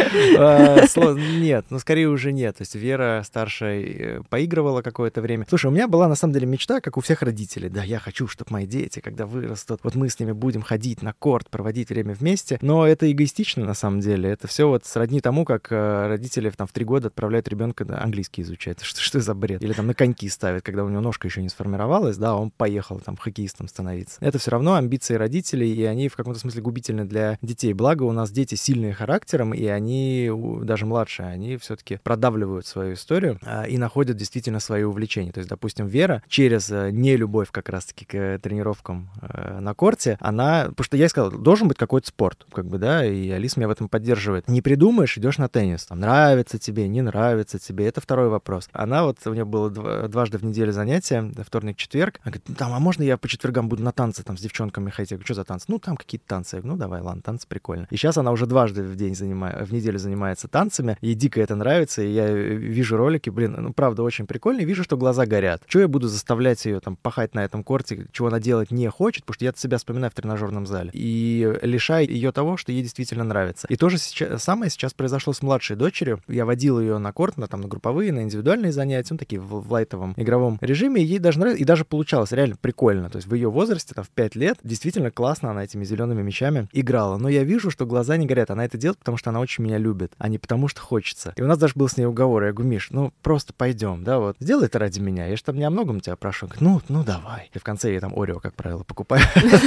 Нет, скорее уже нет. То есть Вера старшая поигрывала какое-то время. Слушай, у меня была на самом деле мечта, как у всех родителей. Да, я хочу, чтобы мои дети, когда вырастут, вот мы с ними будем ходить на корт, проводить время вместе. Но это эгоистично на самом деле. Это все вот сродни тому, как родители там в 3 года отправляют ребенка английский изучать. Что за бред? Или там на коньки ставят, когда у него ножка еще не сформировалась, да, он поехал там хоккеистом становиться. Это все равно амбиции родителей, и они в каком-то смысле губительны для детей. Благо у нас дети сильные характером, и они, даже младшие, они все-таки продавливают свою историю и находят действительно свои увлечения. То есть, допустим, Вера через нелюбовь как раз-таки к тренировкам на корте, она... Потому что я ей сказал, должен быть какой-то спорт, как бы, да, и Алиса меня в этом поддерживает. Не придумаешь, идешь на теннис. Там, нравится тебе, не нравится тебе, это второй вопрос. Она вот, у нее было дважды в неделю занятия, вторник, четверг. Она говорит, там, а можно я по четвергам буду на танцы там с девчонками ходить? Я говорю, что за танцы? Ну, там какие-то танцы. Я говорю, ну, давай, ладно, танцы прикольно. И сейчас сейчас она уже дважды в неделю занимается танцами, ей дико это нравится, и я вижу ролики, правда, очень прикольно, и вижу, что глаза горят. Чего я буду заставлять ее там пахать на этом корте, чего она делать не хочет, потому что я себя вспоминаю в тренажерном зале, и лишаю ее того, что ей действительно нравится. И тоже самое сейчас произошло с младшей дочерью. Я водил ее на корт, на групповые, на индивидуальные занятия, такие в лайтовом игровом режиме, и ей даже нравится, и даже получалось реально прикольно. То есть в ее возрасте, в 5 лет, действительно классно она этими зелеными мячами играла. Но я вижу, что глаза не горят. Она это делает, потому что она очень меня любит, а не потому что хочется. И у нас даже был с ней уговор. Я говорю: Миш, просто пойдем, сделай это ради меня. Я же там не о многом тебя прошу. Ну давай. И в конце я там Орео, как правило, покупаю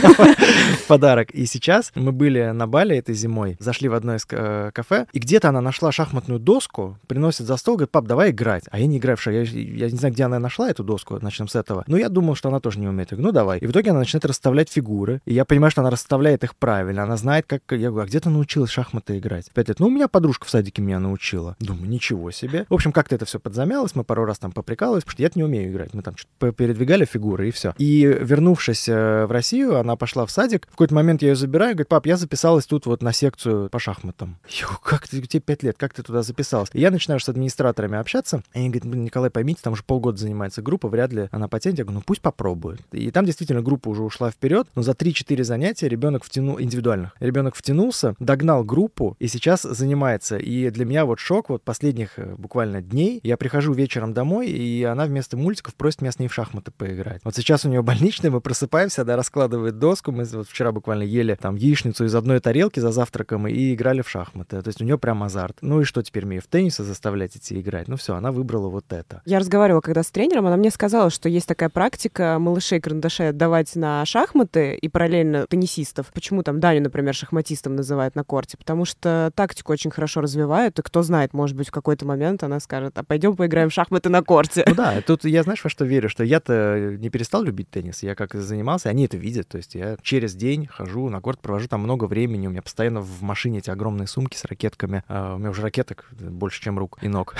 в подарок. И сейчас мы были на Бали этой зимой, зашли в одно из кафе, и где-то она нашла шахматную доску, приносит за стол, говорит: пап, давай играть. А я не играю в шахматы. Я не знаю, где она нашла эту доску, начнем с этого. Но я думал, что она тоже не умеет. Я говорю: давай. И в итоге она начинает расставлять фигуры. И я понимаю, что она расставляет их правильно. Она знает, как... Я говорю: а где ты научилась в шахматы играть? 5 лет. У меня подружка в садике меня научила. Думаю, ничего себе. В общем, как-то это все подзамялось. Мы пару раз там поприкалывались, потому что я не умею играть. Мы там что-то передвигали фигуры, и все. И вернувшись в Россию, она пошла в садик. В какой-то момент я ее забираю, говорит: пап, я записалась тут на секцию по шахматам. Как ты, тебе 5 лет, как ты туда записалась? И я начинаю с администраторами общаться. И они говорят: Николай, поймите, там уже полгода занимается группа, вряд ли она потянет. Я говорю: пусть попробует. И там действительно группа уже ушла вперед, но за 3-4 занятия ребенок втянулся, догнал группу и сейчас занимается. И для меня шок последних буквально дней. Я прихожу вечером домой, и она вместо мультиков просит меня с ней в шахматы поиграть. Сейчас у нее больничная, мы просыпаемся, она раскладывает доску, мы вчера буквально ели там яичницу из одной тарелки за завтраком и играли в шахматы. То есть у нее прям азарт. Ну и что теперь, мне в теннисе заставлять идти играть? Все, она выбрала это. Я разговаривала когда с тренером, она мне сказала, что есть такая практика малышей-карандашей отдавать на шахматы и параллельно теннисистов. Почему там Даню, например, шахматистом называют на корте? Потому что тактику очень хорошо развивают, и кто знает, может быть, в какой-то момент она скажет: а пойдем поиграем в шахматы на корте. Да, тут я, знаешь, во что верю, что я-то не перестал любить теннис, я как занимался, они это видят, то есть я через день хожу на корт, провожу там много времени, у меня постоянно в машине эти огромные сумки с ракетками, у меня уже ракеток больше, чем рук и ног.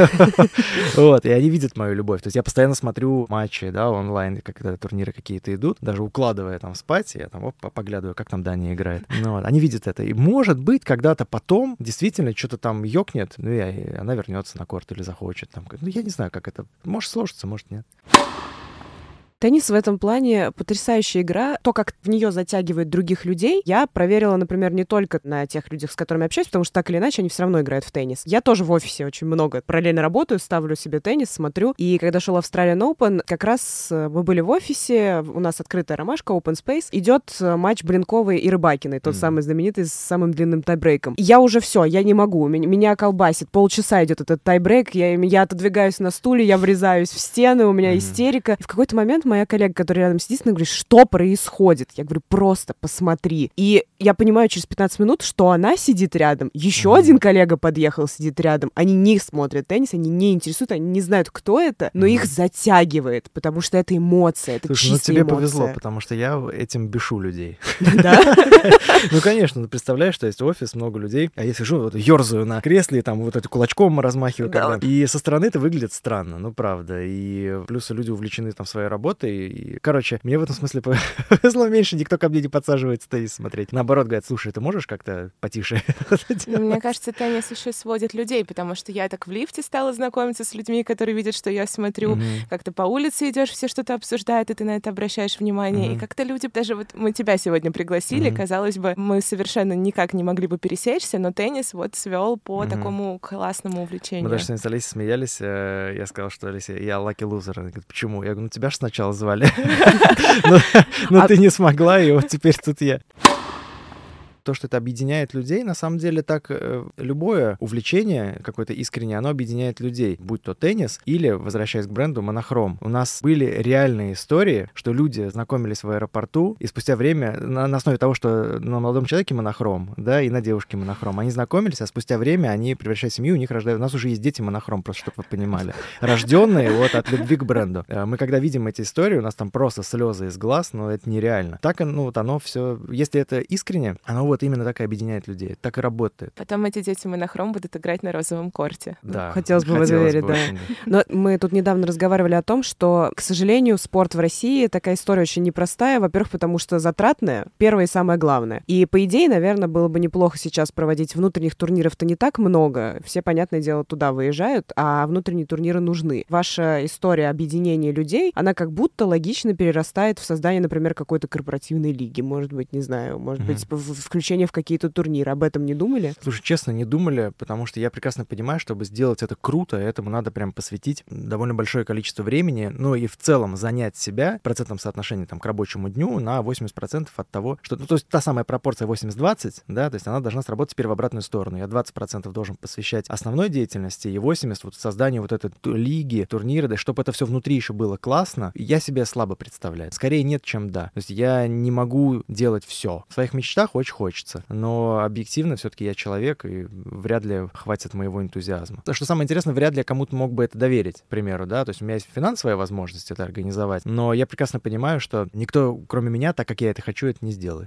И они видят мою любовь, то есть я постоянно смотрю матчи, онлайн, когда турниры какие-то идут, даже укладывая там спать, я там поглядываю, как там Даня играет. Они видят это, и может быть, когда-то потом действительно что-то там ёкнет, и она вернется на корт или захочет там. Я не знаю, как это, может сложится, может нет. Теннис в этом плане потрясающая игра. То, как в нее затягивает других людей, я проверила, например, не только на тех людях, с которыми общаюсь, потому что так или иначе они все равно играют в теннис. Я тоже в офисе очень много параллельно работаю, ставлю себе теннис, смотрю. И когда шел Australian Open, как раз мы были в офисе, у нас открытая ромашка, open space, идет матч Блинковой и Рыбакиной, тот самый знаменитый с самым длинным тайбрейком. Я уже все, я не могу, меня колбасит, полчаса идет этот тайбрейк, я отодвигаюсь на стуле, я врезаюсь в стены, у меня истерика. И в какой-то момент моя коллега, которая рядом сидит, она говорит: что происходит? Я говорю: просто посмотри. И я понимаю через 15 минут, что она сидит рядом, еще один коллега подъехал, сидит рядом. Они не смотрят теннис, они не интересуют, они не знают, кто это, но их затягивает, потому что это эмоция, это чистая эмоция. Тебе повезло, потому что я этим бешу людей. Да? Конечно, представляешь, что есть офис, много людей, а я сижу, ёрзаю на кресле, и там это кулачком размахиваю. И со стороны это выглядит странно, правда. И плюс люди увлечены там своей работой. И, мне в этом смысле повезло меньше, никто ко мне не подсаживается теннис смотреть. Наоборот, говорят: слушай, ты можешь как-то потише? Мне кажется, теннис еще сводит людей, потому что я так в лифте стала знакомиться с людьми, которые видят, что я смотрю. Как-то по улице идешь, все что-то обсуждают, и ты на это обращаешь внимание. И как-то люди, даже мы тебя сегодня пригласили, казалось бы, мы совершенно никак не могли бы пересечься, но теннис свел по такому классному увлечению. Мы даже с Олесей смеялись, я сказал, что Олеся, я lucky loser. Она говорит: почему? Я говорю: тебя же сначала звали. Но ты не смогла, и вот теперь тут я. То, что это объединяет людей, на самом деле так любое увлечение какое-то искреннее, оно объединяет людей, будь то теннис или, возвращаясь к бренду, монохром. У нас были реальные истории, что люди знакомились в аэропорту, и спустя время, на основе того, что на молодом человеке монохром, и на девушке монохром, они знакомились, а спустя время они превращают семью, у них рождаются... У нас уже есть дети монохром, просто чтобы вы понимали. Рожденные от любви к бренду. Мы когда видим эти истории, у нас там просто слезы из глаз, но это нереально. Так, оно все... Если это искренне, оно Вот, именно так и объединяет людей. Так и работает. Потом эти дети монохром будут играть на розовом корте. Да. Хотелось бы в это верить, да. очень, Но мы тут недавно разговаривали о том, что, к сожалению, спорт в России такая история очень непростая. Во-первых, потому что затратная, первое и самое главное. И, по идее, наверное, было бы неплохо сейчас проводить внутренних турниров-то не так много. Все, понятное дело, туда выезжают, а внутренние турниры нужны. Ваша история объединения людей, она как будто логично перерастает в создание, например, какой-то корпоративной лиги. Может быть, не знаю, может быть, включение в какие-то турниры. Об этом не думали? Слушай, честно, не думали, потому что я прекрасно понимаю, чтобы сделать это круто, этому надо прям посвятить довольно большое количество времени, ну и в целом занять себя в процентном соотношении там, к рабочему дню на 80% от того, что... Ну, то есть та самая пропорция 80-20, да, то есть она должна сработать теперь в обратную сторону. Я 20% должен посвящать основной деятельности и 80% вот созданию вот этой лиги, турнира, да, чтобы это все внутри еще было классно, я себе слабо представляю. Скорее нет, чем да. То есть я не могу делать все. В своих мечтах очень хочется, но объективно все-таки я человек, и вряд ли хватит моего энтузиазма. Что самое интересное, вряд ли я кому-то мог бы это доверить, к примеру, да, то есть у меня есть финансовая возможность это организовать, но я прекрасно понимаю, что никто, кроме меня, так как я это хочу, это не сделает.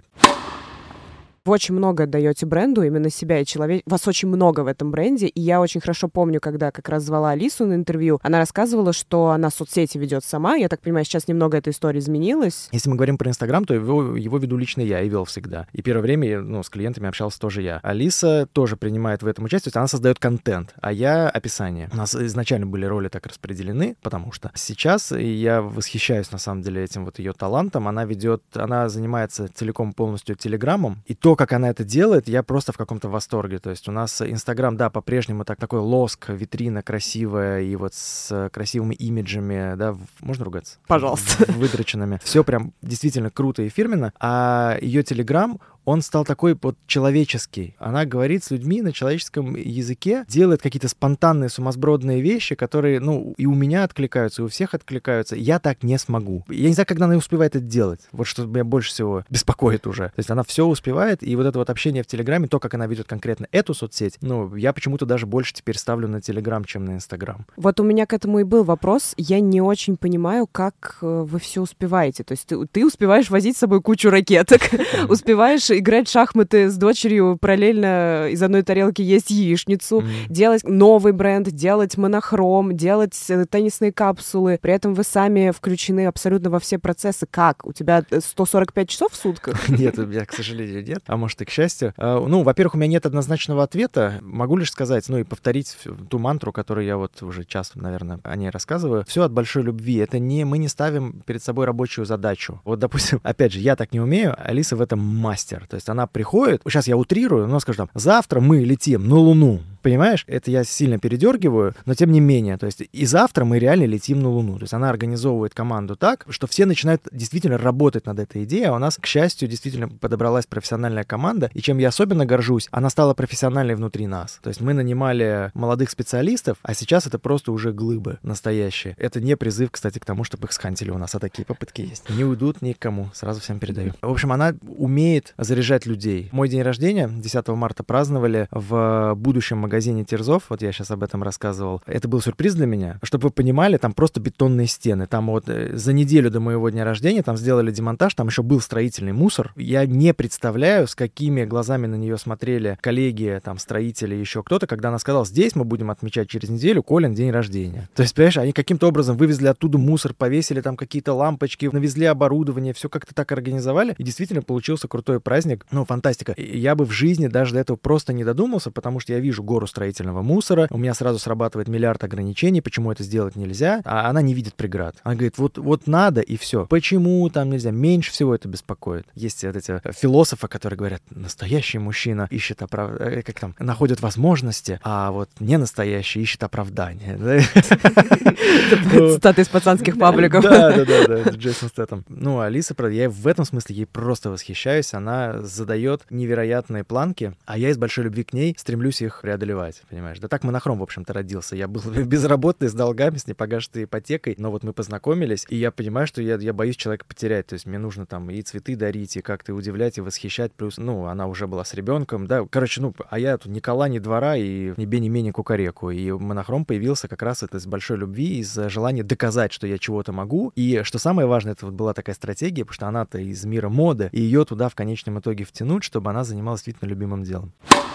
Вы очень много отдаете бренду, именно себя и человек. Вас очень много в этом бренде, и я очень хорошо помню, когда как раз звала Алису на интервью, она рассказывала, что она соцсети ведет сама. Я так понимаю, сейчас немного эта история изменилась. Если мы говорим про Инстаграм, то его веду лично я и вел всегда. И первое время, с клиентами общался тоже я. Алиса тоже принимает в этом участие, то есть она создает контент, а я описание. У нас изначально были роли так распределены, потому что сейчас я восхищаюсь на самом деле этим вот ее талантом. Она занимается целиком полностью Телеграмом, и то, как она это делает, я просто в каком-то восторге. То есть у нас Инстаграм, да, по-прежнему такой лоск, витрина красивая и вот с красивыми имиджами, да, можно ругаться? Пожалуйста. Выдроченными. Все прям действительно круто и фирменно. А ее Телеграм, он стал такой вот человеческий. Она говорит с людьми на человеческом языке, делает какие-то спонтанные, сумасбродные вещи, которые, и у меня откликаются, и у всех откликаются. Я так не смогу. Я не знаю, когда она успевает это делать. Вот что меня больше всего беспокоит уже. То есть она все успевает, и вот это вот общение в Телеграме, то, как она ведет конкретно эту соцсеть, я почему-то даже больше теперь ставлю на Телеграм, чем на Инстаграм. Вот у меня к этому и был вопрос. Я не очень понимаю, как вы все успеваете. То есть ты успеваешь возить с собой кучу ракеток, успеваешь играть в шахматы с дочерью, параллельно из одной тарелки есть яичницу, делать новый бренд, делать монохром, делать теннисные капсулы. При этом вы сами включены абсолютно во все процессы. Как? У тебя 145 часов в сутках? Нет, у меня, к сожалению, нет. А может, и к счастью. Во-первых, у меня нет однозначного ответа. Могу лишь сказать, и повторить ту мантру, которую я вот уже часто, наверное, о ней рассказываю. Все от большой любви. Мы не ставим перед собой рабочую задачу. Вот, допустим, опять же, я так не умею, Алиса в этом мастер. То есть она приходит, сейчас я утрирую, но скажу завтра мы летим на Луну. Понимаешь? Это я сильно передергиваю, но тем не менее. То есть и завтра мы реально летим на Луну. То есть она организовывает команду так, что все начинают действительно работать над этой идеей, а у нас, к счастью, действительно подобралась профессиональная команда, и чем я особенно горжусь, она стала профессиональной внутри нас. То есть мы нанимали молодых специалистов, а сейчас это просто уже глыбы настоящие. Это не призыв, кстати, к тому, чтобы их схантили у нас, а такие попытки есть. Не уйдут никому, сразу всем передаю. В общем, она умеет заряжать людей. Мой день рождения 10 марта праздновали в будущем магазине Тирзов, вот я сейчас об этом рассказывал. Это был сюрприз для меня. Чтобы вы понимали, там просто бетонные стены. Там вот за неделю до моего дня рождения там сделали демонтаж, там еще был строительный мусор. Я не представляю, с какими глазами на нее смотрели коллеги, там, строители, еще кто-то, когда она сказала, здесь мы будем отмечать через неделю Колин день рождения. То есть, понимаешь, они каким-то образом вывезли оттуда мусор, повесили там какие-то лампочки, навезли оборудование, все как-то так организовали, и действительно получился крутой праздник. Фантастика. И я бы в жизни даже до этого просто не додумался, потому что я вижу гору строительного мусора, у меня сразу срабатывает миллиард ограничений, почему это сделать нельзя, а она не видит преград. Она говорит, вот надо, и все. Почему там нельзя? Меньше всего это беспокоит. Есть вот эти философы, которые говорят, настоящий мужчина ищет находит возможности, а вот не настоящий ищет оправдания. Цитаты из пацанских пабликов. Да, Джейсон Стэттем. Алиса, правда, я в этом смысле ей просто восхищаюсь. Она задает невероятные планки, а я из большой любви к ней стремлюсь их преодолевать, понимаешь? Да так монохром, в общем-то, родился. Я был безработный, с долгами, с непогашенной ипотекой, но вот мы познакомились, и я понимаю, что я боюсь человека потерять. То есть мне нужно там и цветы дарить, и как-то удивлять, и восхищать. Плюс, она уже была с ребенком, да. Короче, а я тут ни кола, ни двора, и ни бе, ни ме, ни кукареку. И монохром появился как раз это из большой любви, из желания доказать, что я чего-то могу. И что самое важное, это вот была такая стратегия, потому что она-то из мира моды, и ее туда в конечном итоге втянуть, чтобы она занималась действительно любимым делом.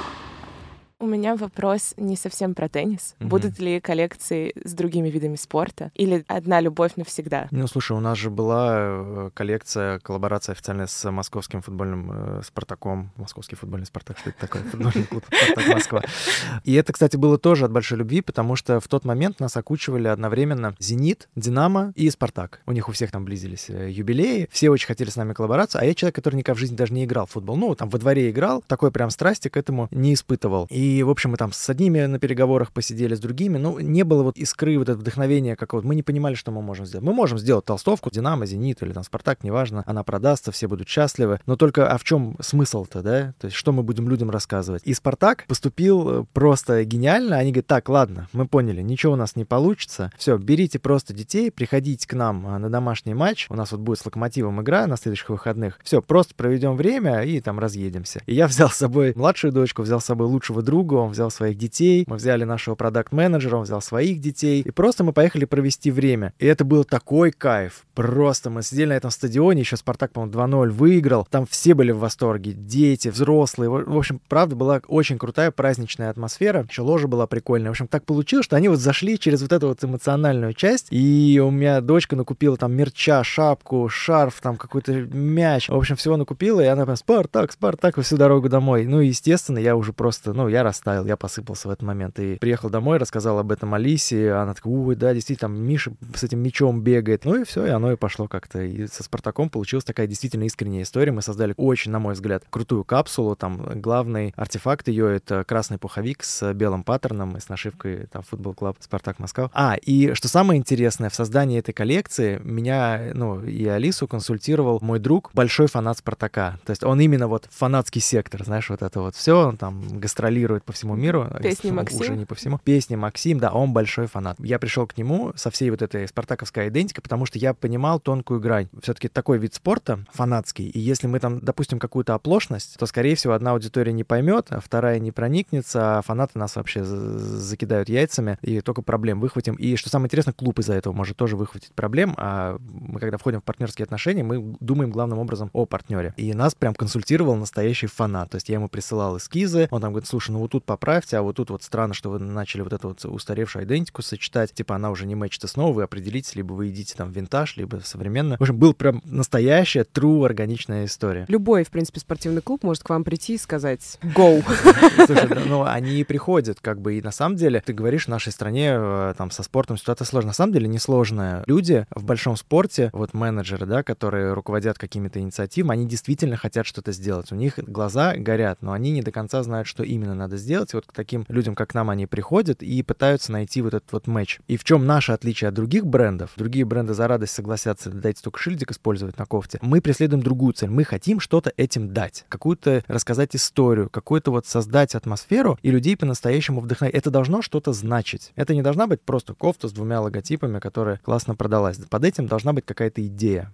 У меня вопрос не совсем про теннис. Будут ли коллекции с другими видами спорта? Или одна любовь навсегда? Ну, слушай, у нас же была коллекция, коллаборация официальная с московским футбольным «Спартаком». Московский футбольный «Спартак», что это такое? Футбольный клуб «Спартак Москва». И это, кстати, было тоже от большой любви, потому что в тот момент нас окучивали одновременно «Зенит», «Динамо» и «Спартак». У них у всех там близились юбилеи. Все очень хотели с нами коллаборацию, а я человек, который никогда в жизни даже не играл в футбол. Ну, там во дворе играл, такой прям страсти к этому не испытывал. И, в общем, мы там с одними на переговорах посидели, с другими. Ну, не было вот искры, вот этого вдохновения какого-то. Мы не понимали, что мы можем сделать. Мы можем сделать толстовку, «Динамо», «Зенит» или там «Спартак», неважно. Она продастся, все будут счастливы. Но только, а в чем смысл-то, да? То есть, что мы будем людям рассказывать? И «Спартак» поступил просто гениально. Они говорят, так, ладно, мы поняли, ничего у нас не получится. Все, берите просто детей, приходите к нам на домашний матч. У нас вот будет с «Локомотивом» игра на следующих выходных. Все, просто проведем время и там разъедемся. И я взял с собой младшую дочку, взял с собой лучшего друга, он взял своих детей, мы взяли нашего продакт-менеджера, он взял своих детей, и просто мы поехали провести время. И это был такой кайф. Просто мы сидели на этом стадионе, еще «Спартак», по-моему, 2-0 выиграл, там все были в восторге, дети, взрослые. В общем, правда, была очень крутая праздничная атмосфера, еще ложа была прикольная. В общем, так получилось, что они вот зашли через вот эту вот эмоциональную часть, и у меня дочка накупила там мерча, шапку, шарф, там какой-то мяч, в общем, всего накупила, и она прям «Спартак, Спартак» всю дорогу домой. Ну, и, естественно, я уже просто, я растаял, я посыпался в этот момент. И приехал домой, рассказал об этом Алисе, она такая, ой, да, действительно, там Миша с этим мячом бегает. Ну и все, и оно и пошло как-то. И со «Спартаком» получилась такая действительно искренняя история. Мы создали очень, на мой взгляд, крутую капсулу. Там главный артефакт ее — это красный пуховик с белым паттерном и с нашивкой там «Футбол Клаб Спартак Москва». И что самое интересное, в создании этой коллекции меня, и Алису консультировал мой друг, большой фанат «Спартака». То есть он именно вот фанатский сектор, знаешь, вот это вот все, он там гастролирует по всему миру. Песни Максим. Уже не по всему. Песни Максим, да, он большой фанат. Я пришел к нему со всей вот этой спартаковской идентикой, потому что я понимал тонкую грань. Все-таки такой вид спорта фанатский, и если мы там допустим какую-то оплошность, то, скорее всего, одна аудитория не поймет, а вторая не проникнется, а фанаты нас вообще закидают яйцами, и только проблем выхватим. И что самое интересное, клуб из-за этого может тоже выхватить проблем, а мы, когда входим в партнерские отношения, мы думаем главным образом о партнере. И нас прям консультировал настоящий фанат. То есть я ему присылал эскизы, он там говорит, слушай, вот тут поправьте, а вот тут вот странно, что вы начали вот эту вот устаревшую идентику сочетать, типа она уже не мэчится снова, вы определитесь, либо вы идите там в винтаж, либо в современную. В общем, был прям настоящая, true, органичная история. Любой, в принципе, спортивный клуб может к вам прийти и сказать «Go». Слушай, они и приходят, как бы, и на самом деле, ты говоришь, в нашей стране там со спортом ситуация сложная. На самом деле несложная. Люди в большом спорте, вот менеджеры, да, которые руководят какими-то инициативами, они действительно хотят что-то сделать. У них глаза горят, но они не до конца знают, что именно надо сделать. И вот к таким людям, как нам, они приходят и пытаются найти вот этот вот матч. И в чем наше отличие от других брендов? Другие бренды за радость согласятся дать только шильдик использовать на кофте. Мы преследуем другую цель. Мы хотим что-то этим дать. Какую-то рассказать историю, какую-то вот создать атмосферу и людей по-настоящему вдохновить. Это должно что-то значить. Это не должна быть просто кофта с двумя логотипами, которая классно продалась. Под этим должна быть какая-то идея.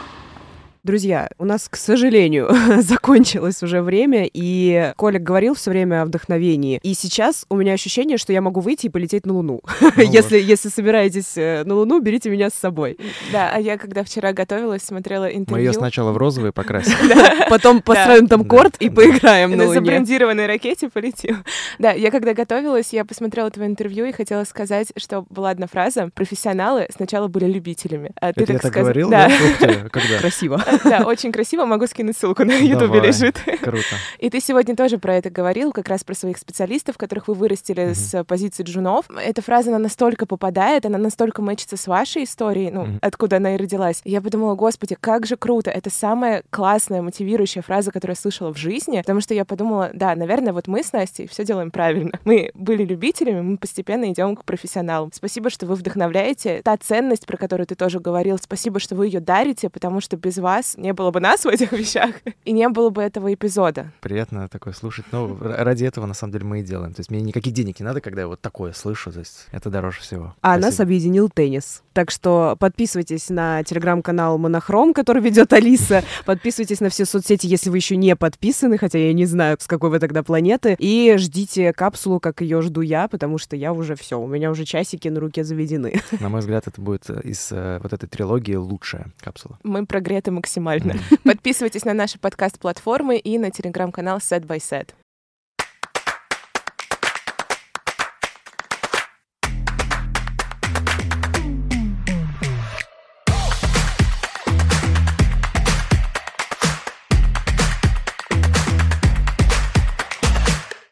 Друзья, у нас, к сожалению, закончилось уже время, и Коля говорил все время о вдохновении. И сейчас у меня ощущение, что я могу выйти и полететь на Луну. Если собираетесь на Луну, берите меня с собой. Да, а я, когда вчера готовилась, смотрела интервью... Мы ее сначала в розовый покрасим. Потом построим там корт и поиграем на Луне. На забрендированной ракете полетим. Да, я когда готовилась, я посмотрела твое интервью и хотела сказать, что была одна фраза. Профессионалы сначала были любителями. Это я так говорил? Да. Когда? Красиво. Да, очень красиво. Могу скинуть ссылку, на Ютубе лежит. Круто. И ты сегодня тоже про это говорил, как раз про своих специалистов, которых вы вырастили с позиции джунов. Эта фраза, она настолько попадает, она настолько мэчится с вашей историей, откуда она и родилась. Я подумала, господи, как же круто. Это самая классная, мотивирующая фраза, которую я слышала в жизни, потому что я подумала, да, наверное, вот мы с Настей все делаем правильно. Мы были любителями, мы постепенно идем к профессионалам. Спасибо, что вы вдохновляете. Та ценность, про которую ты тоже говорил, спасибо, что вы ее дарите, потому что без вас не было бы нас в этих вещах, и не было бы этого эпизода. Приятно такое слушать. Но ради этого, на самом деле, мы и делаем. То есть мне никаких денег не надо, когда я вот такое слышу. То есть это дороже всего. А нас объединил теннис. Так что подписывайтесь на телеграм-канал Монохром, который ведет Алиса. Подписывайтесь на все соцсети, если вы еще не подписаны, хотя я не знаю, с какой вы тогда планеты. И ждите капсулу, как ее жду я, потому что я уже все, у меня уже часики на руке заведены. На мой взгляд, это будет из вот этой трилогии лучшая капсула. Мы прогреты максимально. Подписывайтесь на наши подкаст-платформы и на телеграм-канал Set by Set.